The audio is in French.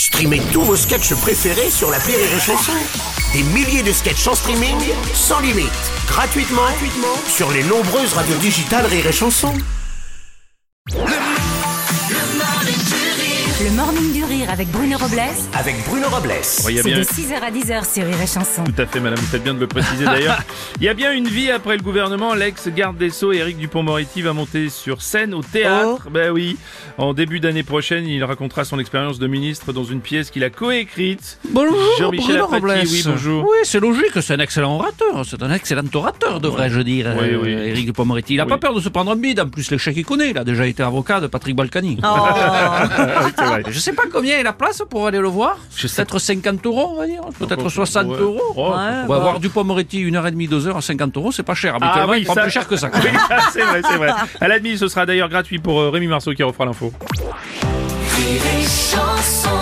Streamez tous vos sketchs préférés sur l'appli Rire et Chanson. Des milliers de sketchs en streaming, sans limite, gratuitement sur les nombreuses radios digitales Rire et Chanson. Le Morning du Rire avec Bruno Robles. Avec Bruno Robles. Il y a C'est bien... de 6h à 10h sur Rire et Chanson. Tout à fait, madame, vous faites bien de le préciser d'ailleurs. Il y a bien une vie après le gouvernement. L'ex-garde des Sceaux, Éric Dupond-Moretti, va monter sur scène au théâtre. Ben oui, en début d'année prochaine, il racontera son expérience de ministre dans une pièce qu'il a coécrite. Bonjour, Jean-Michel Bruno Apathy, Robles. oui, bonjour. Oui, c'est logique, c'est un excellent orateur. C'est un excellent orateur, devrais-je dire, Oui. Éric Dupond-Moretti. Il n'a Oui. pas peur de se prendre un bide. En plus, les chèques qu'il connaît, il a déjà été avocat de Patrick Balkany. C'est vrai. Je sais pas combien est la place pour aller le voir. Peut-être 50 €, on va dire. Peut-être 60 Ouais. €. Oh, On va voir Dupond-Moretti 1h30, 2h à 50 €. C'est pas cher. Habituellement, oui, il prend ça- plus cher que ça. Oui, c'est vrai. À la demi, ce sera d'ailleurs gratuit pour Rémi Marceau qui refera l'info. Rire et Chanson.